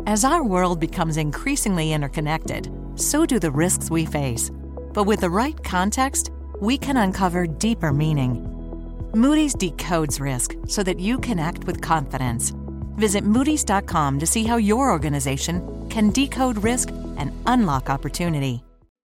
As our world becomes increasingly interconnected, so do the risks we face. But with the right context, we can uncover deeper meaning. Moody's decodes risk so that you can act with confidence. Visit Moody's.com to see how your organization can decode risk and unlock opportunity.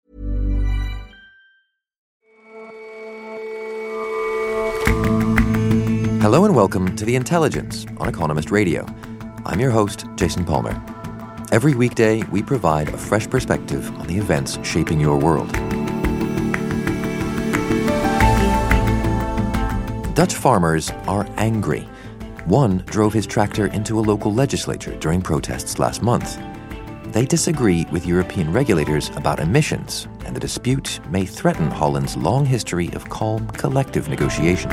Hello and welcome to The Intelligence on Economist Radio. I'm your host, Jason Palmer. Every weekday, we provide a fresh perspective on the events shaping your world. Dutch farmers are angry. One drove his tractor into a local legislature during protests last month. They disagree with European regulators about emissions, and the dispute may threaten Holland's long history of calm, collective negotiation.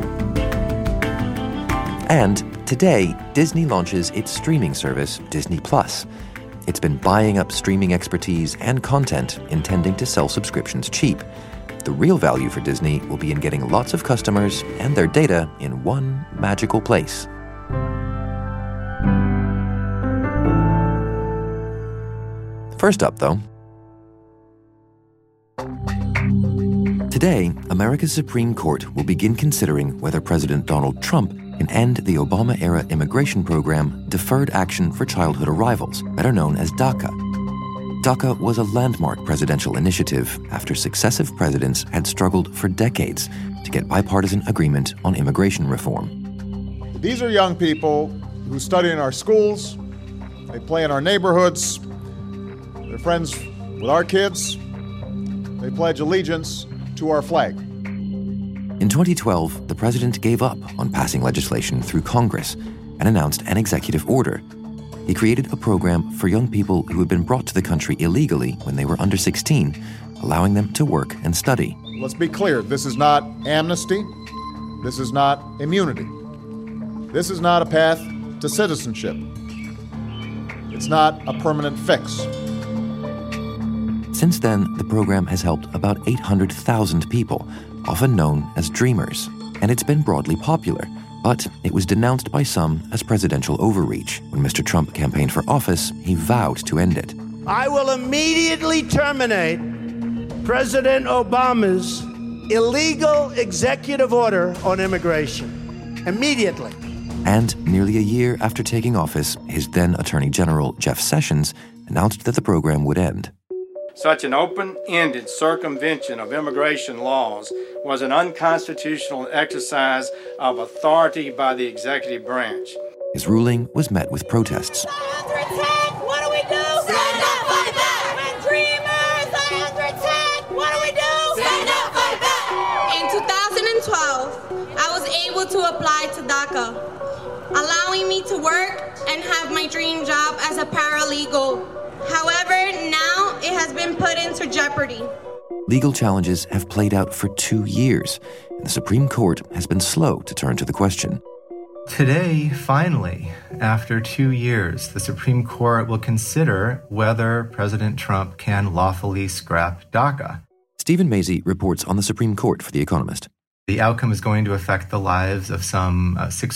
And today, Disney launches its streaming service, Disney+. It's been buying up streaming expertise and content, intending to sell subscriptions cheap. The real value for Disney will be in getting lots of customers and their data in one magical place. First up, though. Today, America's Supreme Court will begin considering whether President Donald Trump can end the Obama-era immigration program, Deferred Action for Childhood Arrivals, better known as DACA. DACA was a landmark presidential initiative after successive presidents had struggled for decades to get bipartisan agreement on immigration reform. These are young people who study in our schools, they play in our neighborhoods, they're friends with our kids, they pledge allegiance to our flag. In 2012, the president gave up on passing legislation through Congress and announced an executive order. He created a program for young people who had been brought to the country illegally when they were under 16, allowing them to work and study. Let's be clear, this is not amnesty. This is not immunity. This is not a path to citizenship. It's not a permanent fix. Since then, the program has helped about 800,000 people, often known as Dreamers, and it's been broadly popular. But it was denounced by some as presidential overreach. When Mr. Trump campaigned for office, he vowed to end it. I will immediately terminate President Obama's illegal executive order on immigration. Immediately. And nearly a year after taking office, his then Attorney General, Jeff Sessions, announced that the program would end. Such an open-ended circumvention of immigration laws was an unconstitutional exercise of authority by the executive branch. His ruling was met with protests. Under attack! What do we do? Stand up, fight back! When Dreamers are under attack, what do we do? Stand up, fight back! In 2012, I was able to apply to DACA, allowing me to work and have my dream job as a paralegal. However, now it has been put into jeopardy. Legal challenges have played out for 2 years, and the Supreme Court has been slow to turn to the question. Today, finally, after 2 years, the Supreme Court will consider whether President Trump can lawfully scrap DACA. Stephen Mazie reports on the Supreme Court for The Economist. The outcome is going to affect the lives of some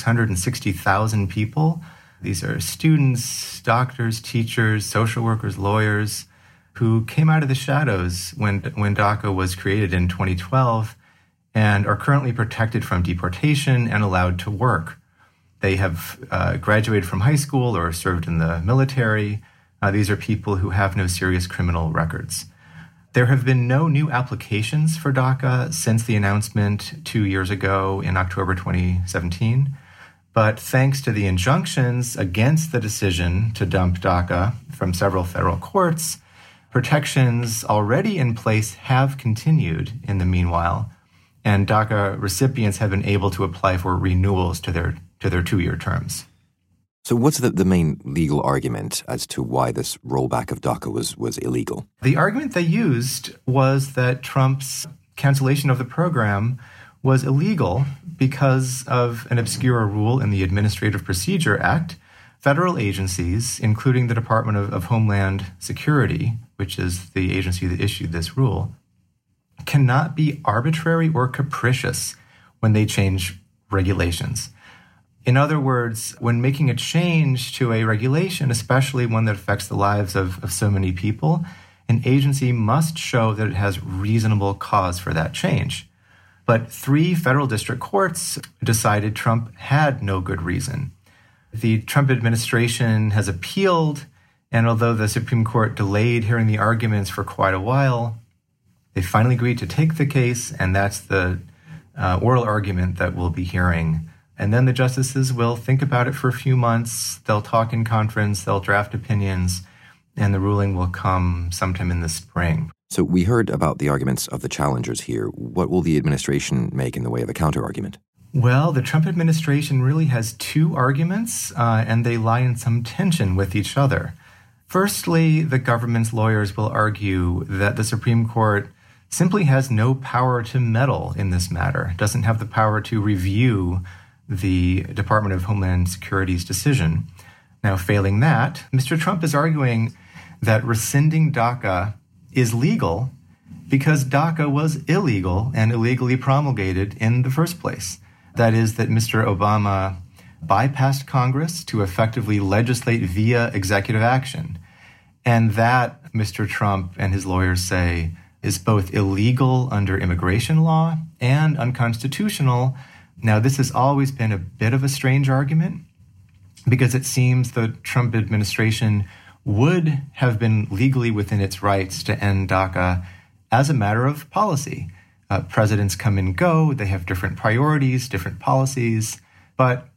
660,000 people. These are students, doctors, teachers, social workers, lawyers who came out of the shadows when DACA was created in 2012 and are currently protected from deportation and allowed to work. They have graduated from high school or served in the military. These are people who have no serious criminal records. There have been no new applications for DACA since the announcement 2 years ago in October 2017. But thanks to the injunctions against the decision to dump DACA from several federal courts, protections already in place have continued in the meanwhile, and DACA recipients have been able to apply for renewals to their 2-year terms. So what's the main legal argument as to why this rollback of DACA was illegal? The argument they used was that Trump's cancellation of the program was illegal because of an obscure rule in the Administrative Procedure Act. Federal agencies, including the Department of Homeland Security, which is the agency that issued this rule, cannot be arbitrary or capricious when they change regulations. In other words, when making a change to a regulation, especially one that affects the lives of so many people, an agency must show that it has reasonable cause for that change. But 3 federal district courts decided Trump had no good reason. The Trump administration has appealed, and although the Supreme Court delayed hearing the arguments for quite a while, they finally agreed to take the case, and that's the oral argument that we'll be hearing. And then the justices will think about it for a few months. They'll talk in conference, they'll draft opinions, and the ruling will come sometime in the spring. So we heard about the arguments of the challengers here. What will the administration make in the way of a counter-argument? Well, the Trump administration really has 2 arguments, and they lie in some tension with each other. Firstly, the government's lawyers will argue that the Supreme Court simply has no power to meddle in this matter, doesn't have the power to review the Department of Homeland Security's decision. Now, failing that, Mr. Trump is arguing that rescinding DACA is legal because DACA was illegal and illegally promulgated in the first place. That is, that Mr. Obama bypassed Congress to effectively legislate via executive action. And that, Mr. Trump and his lawyers say, is both illegal under immigration law and unconstitutional. Now, this has always been a bit of a strange argument because it seems the Trump administration would have been legally within its rights to end DACA as a matter of policy. Presidents come and go, they have different priorities, different policies, but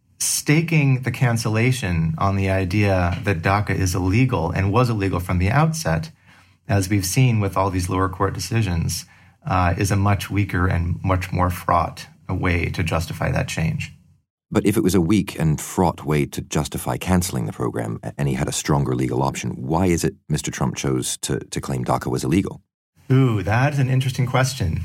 staking the cancellation on the idea that DACA is illegal and was illegal from the outset, as we've seen with all these lower court decisions, is a much weaker and much more fraught way to justify that change. But if it was a weak and fraught way to justify canceling the program, and he had a stronger legal option, why is it Mr. Trump chose to claim DACA was illegal? Ooh, that's an interesting question.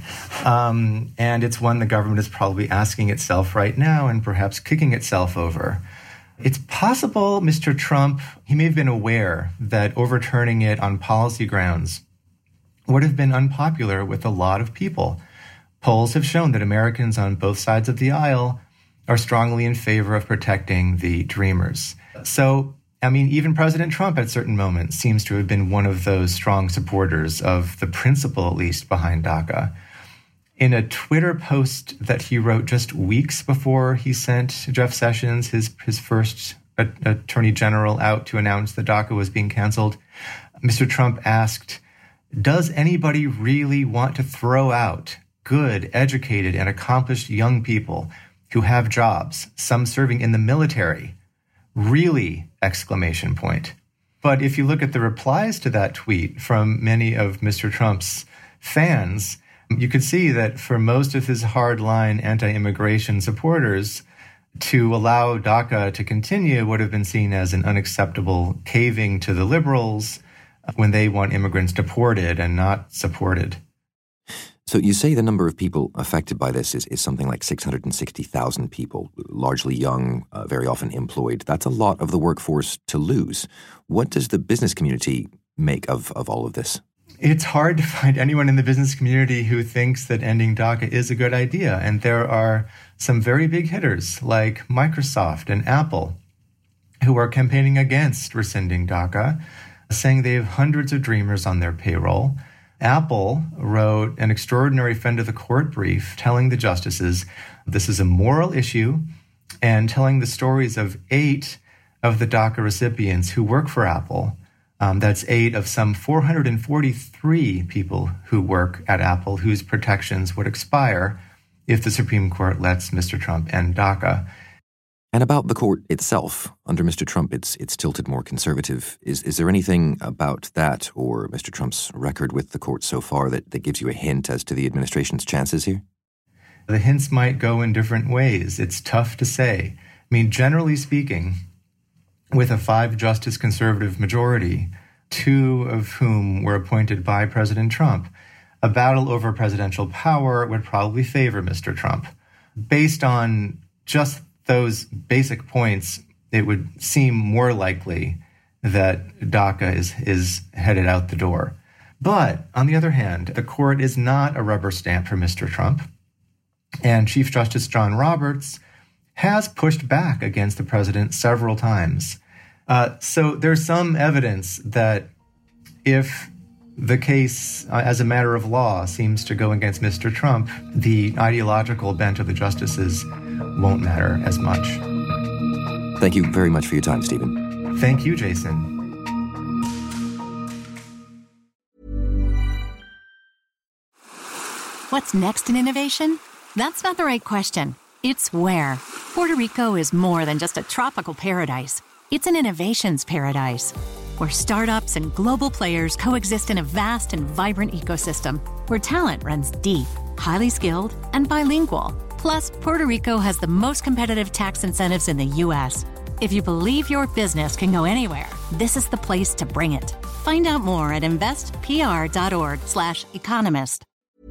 And it's one the government is probably asking itself right now and perhaps kicking itself over. It's possible Mr. Trump, he may have been aware that overturning it on policy grounds would have been unpopular with a lot of people. Polls have shown that Americans on both sides of the aisle are strongly in favor of protecting the dreamers. So, I mean, even President Trump at certain moments seems to have been one of those strong supporters of the principle, at least, behind DACA. In a Twitter post that he wrote just weeks before he sent Jeff Sessions, his first attorney general, out to announce that DACA was being canceled, Mr. Trump asked, "Does anybody really want to throw out good, educated, and accomplished young people who have jobs, some serving in the military? Really!" exclamation point. But if you look at the replies to that tweet from many of Mr. Trump's fans, you could see that for most of his hardline anti-immigration supporters, to allow DACA to continue would have been seen as an unacceptable caving to the liberals when they want immigrants deported and not supported. So you say the number of people affected by this is something like 660,000 people, largely young, very often employed. That's a lot of the workforce to lose. What does the business community make of all of this? It's hard to find anyone in the business community who thinks that ending DACA is a good idea. And there are some very big hitters like Microsoft and Apple who are campaigning against rescinding DACA, saying they have hundreds of dreamers on their payroll. Apple wrote an extraordinary friend of the court brief telling the justices this is a moral issue and telling the stories of 8 of the DACA recipients who work for Apple. That's 8 of some 443 people who work at Apple whose protections would expire if the Supreme Court lets Mr. Trump end DACA. And about the court itself, under Mr. Trump, it's tilted more conservative. Is there anything about that or Mr. Trump's record with the court so far that gives you a hint as to the administration's chances here? The hints might go in different ways. It's tough to say. I mean, generally speaking, with a 5-justice conservative majority, 2 of whom were appointed by President Trump, a battle over presidential power would probably favor Mr. Trump. Based on just those basic points, it would seem more likely that DACA is headed out the door. But on the other hand, the court is not a rubber stamp for Mr. Trump. And Chief Justice John Roberts has pushed back against the president several times. So there's some evidence that if the case, as a matter of law, seems to go against Mr. Trump, the ideological bent of the justices won't matter as much. Thank you very much for your time, Stephen. Thank you, Jason. What's next in innovation? That's not the right question. It's where. Puerto Rico is more than just a tropical paradise. It's an innovations paradise, where startups and global players coexist in a vast and vibrant ecosystem, where talent runs deep, highly skilled, and bilingual. Plus, Puerto Rico has the most competitive tax incentives in the U.S. If you believe your business can go anywhere, this is the place to bring it. Find out more at investpr.org/economist.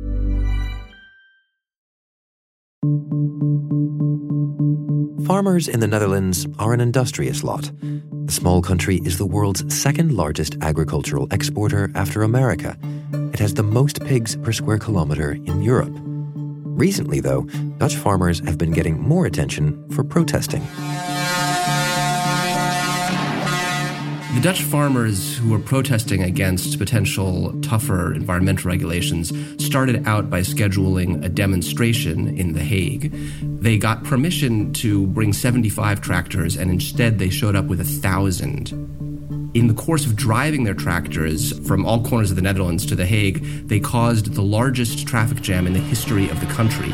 Farmers in the Netherlands are an industrious lot. The small country is the world's second largest agricultural exporter after America. It has the most pigs per square kilometer in Europe. Recently, though, Dutch farmers have been getting more attention for protesting. The Dutch farmers who were protesting against potential tougher environmental regulations started out by scheduling a demonstration in The Hague. They got permission to bring 75 tractors, and instead they showed up with 1,000. In the course of driving their tractors from all corners of the Netherlands to The Hague, they caused the largest traffic jam in the history of the country.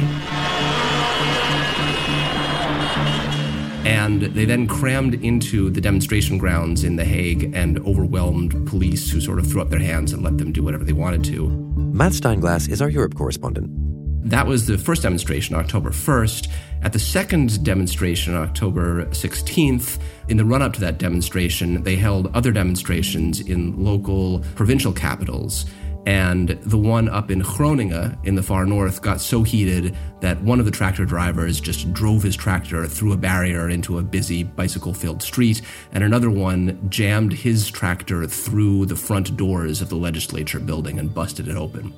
And they then crammed into the demonstration grounds in The Hague and overwhelmed police, who sort of threw up their hands and let them do whatever they wanted to. Matt Steinglass is our Europe correspondent. That was the first demonstration, October 1st. At the second demonstration, October 16th, in the run-up to that demonstration, they held other demonstrations in local provincial capitals. And the one up in Groningen in the far north got so heated that one of the tractor drivers just drove his tractor through a barrier into a busy bicycle-filled street, and another one jammed his tractor through the front doors of the legislature building and busted it open.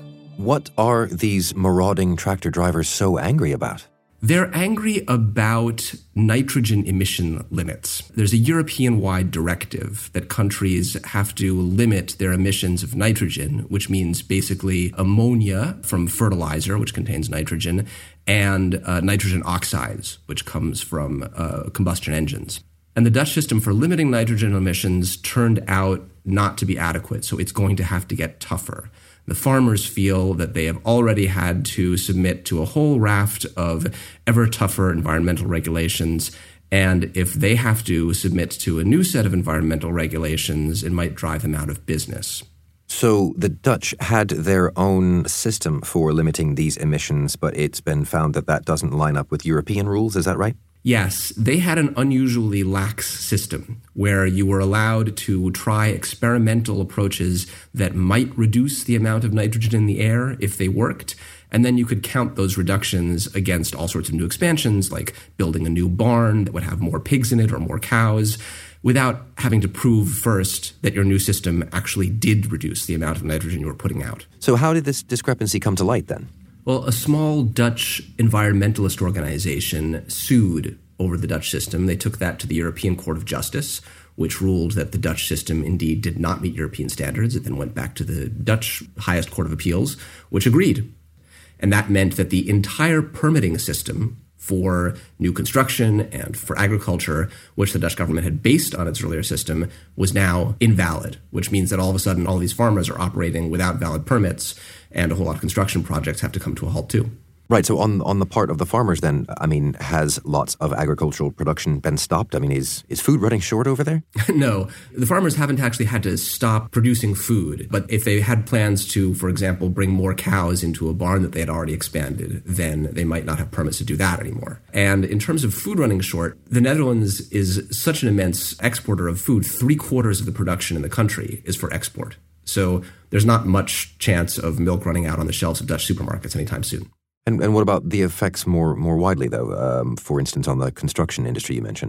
What are these marauding tractor drivers so angry about? They're angry about nitrogen emission limits. There's a European-wide directive that countries have to limit their emissions of nitrogen, which means basically ammonia from fertilizer, which contains nitrogen, and nitrogen oxides, which comes from combustion engines. And the Dutch system for limiting nitrogen emissions turned out not to be adequate, so it's going to have to get tougher. The farmers feel that they have already had to submit to a whole raft of ever tougher environmental regulations, and if they have to submit to a new set of environmental regulations, it might drive them out of business. So the Dutch had their own system for limiting these emissions, but it's been found that that doesn't line up with European rules, is that right? Yes, they had an unusually lax system where you were allowed to try experimental approaches that might reduce the amount of nitrogen in the air if they worked, and then you could count those reductions against all sorts of new expansions, like building a new barn that would have more pigs in it or more cows, without having to prove first that your new system actually did reduce the amount of nitrogen you were putting out. So how did this discrepancy come to light then? Well, a small Dutch environmentalist organization sued over the Dutch system. They took that to the European Court of Justice, which ruled that the Dutch system indeed did not meet European standards. It then went back to the Dutch highest court of appeals, which agreed. And that meant that the entire permitting system for new construction and for agriculture, which the Dutch government had based on its earlier system, was now invalid, which means that all of a sudden all these farmers are operating without valid permits, and a whole lot of construction projects have to come to a halt too. Right, so on the part of the farmers then, I mean, has lots of agricultural production been stopped? I mean, is food running short over there? No, the farmers haven't actually had to stop producing food. But if they had plans to, for example, bring more cows into a barn that they had already expanded, then they might not have permits to do that anymore. And in terms of food running short, the Netherlands is such an immense exporter of food. 3/4 of the production in the country is for export. So there's not much chance of milk running out on the shelves of Dutch supermarkets anytime soon. And what about the effects more widely, though, for instance, on the construction industry you mentioned?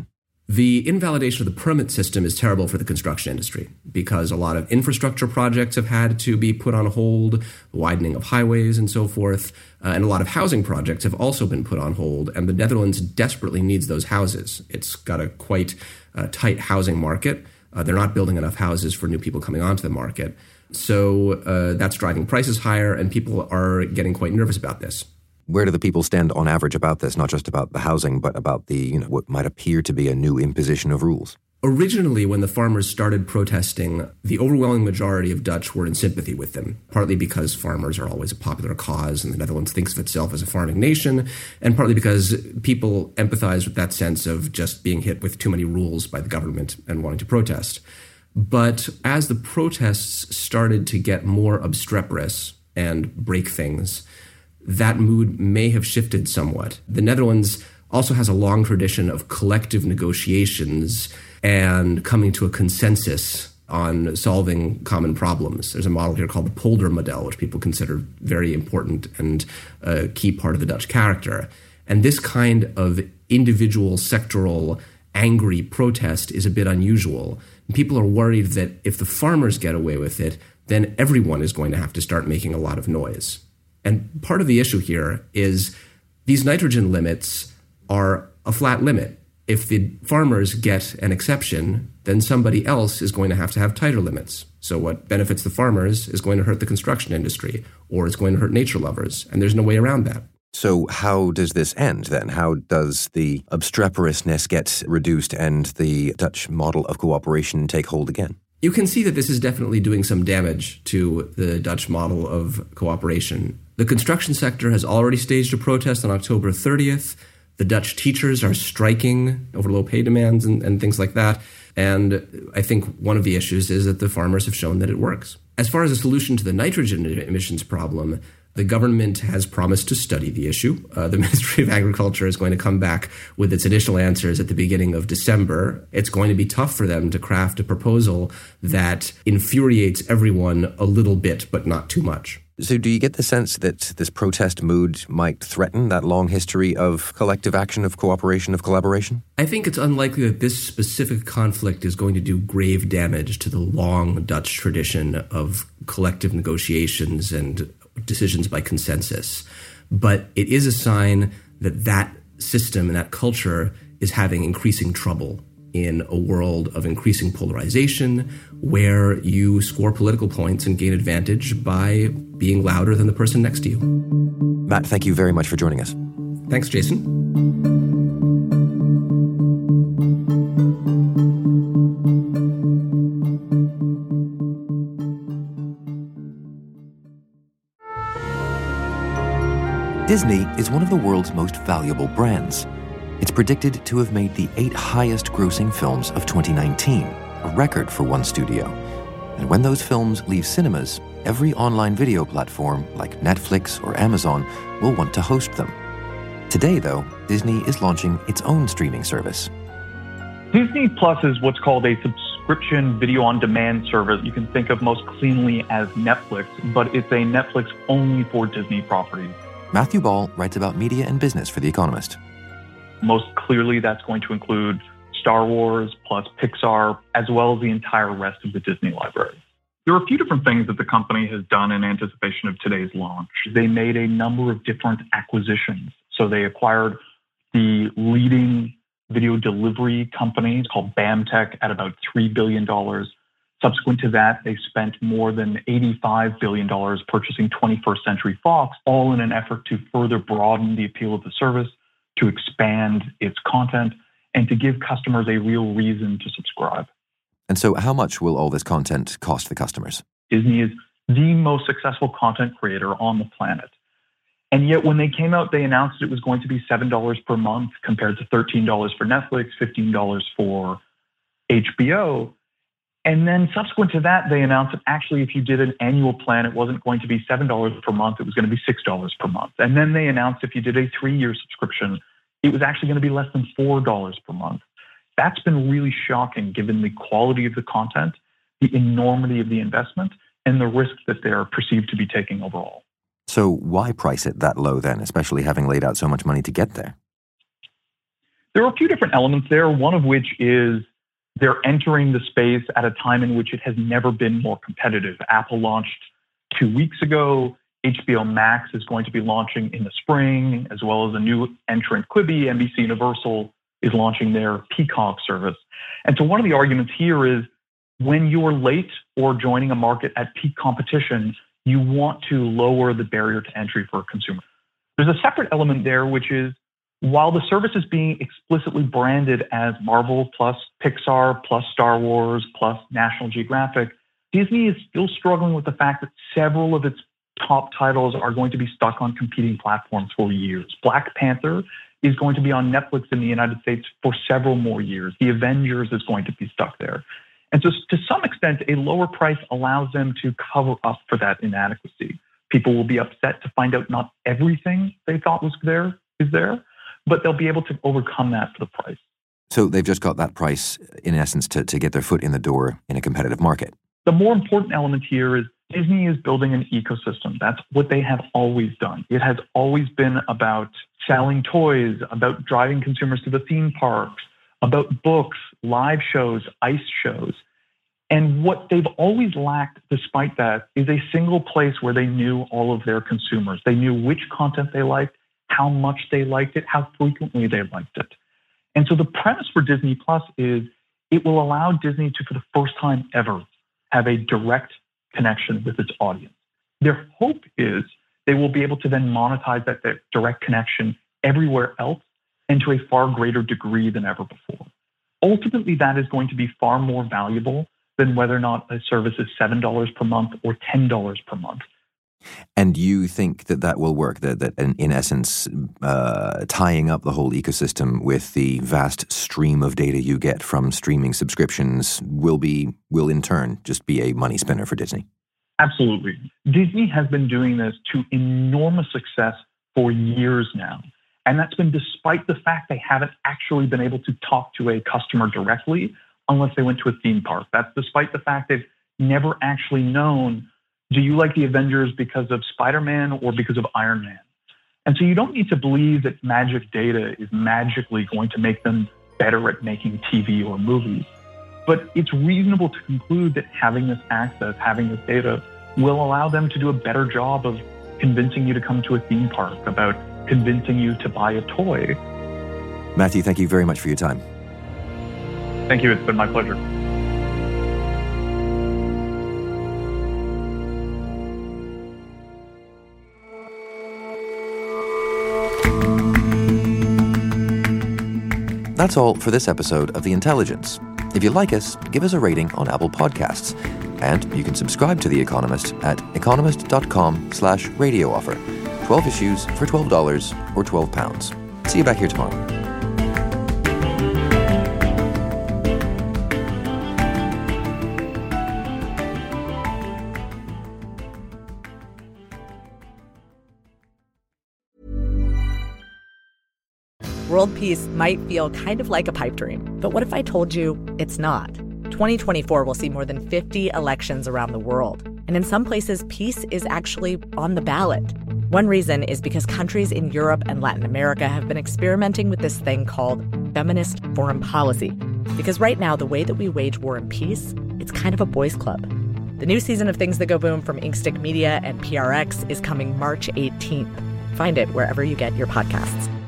The invalidation of the permit system is terrible for the construction industry because a lot of infrastructure projects have had to be put on hold, widening of highways and so forth, and a lot of housing projects have also been put on hold, and the Netherlands desperately needs those houses. It's got a quite tight housing market. They're not building enough houses for new people coming onto the market. So that's driving prices higher, and people are getting quite nervous about this. Where do the people stand on average about this, not just about the housing, but about the, what might appear to be a new imposition of rules? Originally, when the farmers started protesting, the overwhelming majority of Dutch were in sympathy with them, partly because farmers are always a popular cause and the Netherlands thinks of itself as a farming nation, and partly because people empathize with that sense of just being hit with too many rules by the government and wanting to protest. But as the protests started to get more obstreperous and break things, that mood may have shifted somewhat. The Netherlands also has a long tradition of collective negotiations and coming to a consensus on solving common problems. There's a model here called the Polder model, which people consider very important and a key part of the Dutch character. And this kind of individual, sectoral, angry protest is a bit unusual. And people are worried that if the farmers get away with it, then everyone is going to have to start making a lot of noise. And part of the issue here is these nitrogen limits are a flat limit. If the farmers get an exception, then somebody else is going to have tighter limits. So what benefits the farmers is going to hurt the construction industry, or it's going to hurt nature lovers, and there's no way around that. So how does this end then? How does the obstreperousness get reduced and the Dutch model of cooperation take hold again? You can see that this is definitely doing some damage to the Dutch model of cooperation. The construction sector has already staged a protest on October 30th. The Dutch teachers are striking over low pay demands and things like that. And I think one of the issues is that the farmers have shown that it works. As far as a solution to the nitrogen emissions problem, the government has promised to study the issue. The Ministry of Agriculture is going to come back with its initial answers at the beginning of December. It's going to be tough for them to craft a proposal that infuriates everyone a little bit, but not too much. So do you get the sense that this protest mood might threaten that long history of collective action, of cooperation, of collaboration? I think it's unlikely that this specific conflict is going to do grave damage to the long Dutch tradition of collective negotiations and decisions by consensus. But it is a sign that that system and that culture is having increasing trouble in a world of increasing polarization where you score political points and gain advantage by being louder than the person next to you. Matt, thank you very much for joining us. Thanks, Jason. Disney is one of the world's most valuable brands. It's predicted to have made the 8 highest-grossing films of 2019, a record for one studio. And when those films leave cinemas, every online video platform, like Netflix or Amazon, will want to host them. Today, though, Disney is launching its own streaming service. Disney Plus is what's called a subscription video-on-demand service. You can think of most cleanly as Netflix, but it's a Netflix only for Disney properties. Matthew Ball writes about media and business for The Economist. Most clearly, that's going to include Star Wars plus Pixar, as well as the entire rest of the Disney library. There are a few different things that the company has done in anticipation of today's launch. They made a number of different acquisitions. So they acquired the leading video delivery company called BAMTech at about $3 billion. Subsequent to that, they spent more than $85 billion purchasing 21st Century Fox, all in an effort to further broaden the appeal of the service, to expand its content, and to give customers a real reason to subscribe. And so how much will all this content cost the customers? Disney is the most successful content creator on the planet. And yet when they came out, they announced it was going to be $7 per month compared to $13 for Netflix, $15 for HBO. And then subsequent to that, they announced that actually if you did an annual plan, it wasn't going to be $7 per month, it was going to be $6 per month. And then they announced if you did a 3-year subscription, it was actually going to be less than $4 per month. That's been really shocking given the quality of the content, the enormity of the investment, and the risk that they're perceived to be taking overall. So why price it that low then, especially having laid out so much money to get there? There are a few different elements there, one of which is they're entering the space at a time in which it has never been more competitive. Apple launched 2 weeks ago. HBO Max is going to be launching in the spring, as well as a new entrant, Quibi. NBC Universal is launching their Peacock service. And so one of the arguments here is when you're late or joining a market at peak competition, you want to lower the barrier to entry for a consumer. There's a separate element there, which is while the service is being explicitly branded as Marvel plus Pixar plus Star Wars plus National Geographic, Disney is still struggling with the fact that several of its top titles are going to be stuck on competing platforms for years. Black Panther is going to be on Netflix in the United States for several more years. The Avengers is going to be stuck there. And so to some extent, a lower price allows them to cover up for that inadequacy. People will be upset to find out not everything they thought was there is there, but they'll be able to overcome that for the price. So they've just got that price, in essence, to get their foot in the door in a competitive market. The more important element here is Disney is building an ecosystem. That's what they have always done. It has always been about selling toys, about driving consumers to the theme parks, about books, live shows, ice shows. And what they've always lacked, despite that, is a single place where they knew all of their consumers. They knew which content they liked, how much they liked it, how frequently they liked it. And so the premise for Disney Plus is it will allow Disney to, for the first time ever, have a direct connection with its audience. Their hope is they will be able to then monetize that direct connection everywhere else and to a far greater degree than ever before. Ultimately, that is going to be far more valuable than whether or not a service is $7 per month or $10 per month. And you think that will work, that in essence, tying up the whole ecosystem with the vast stream of data you get from streaming subscriptions will in turn just be a money spinner for Disney? Absolutely. Disney has been doing this to enormous success for years now. And that's been despite the fact they haven't actually been able to talk to a customer directly unless they went to a theme park. That's despite the fact they've never actually known, do you like the Avengers because of Spider-Man or because of Iron Man? And so you don't need to believe that magic data is magically going to make them better at making TV or movies. But it's reasonable to conclude that having this access, having this data, will allow them to do a better job of convincing you to come to a theme park, about convincing you to buy a toy. Matthew, thank you very much for your time. Thank you. It's been my pleasure. That's all for this episode of The Intelligence. If you like us, give us a rating on Apple Podcasts. And you can subscribe to The Economist at economist.com/radio offer. 12 issues for $12 or £12. See you back here tomorrow. World peace might feel kind of like a pipe dream, but what if I told you it's not? 2024 will see more than 50 elections around the world, and in some places, peace is actually on the ballot. One reason is because countries in Europe and Latin America have been experimenting with this thing called feminist foreign policy, because right now, the way that we wage war and peace, it's kind of a boys' club. The new season of Things That Go Boom from Inkstick Media and PRX is coming March 18th. Find it wherever you get your podcasts.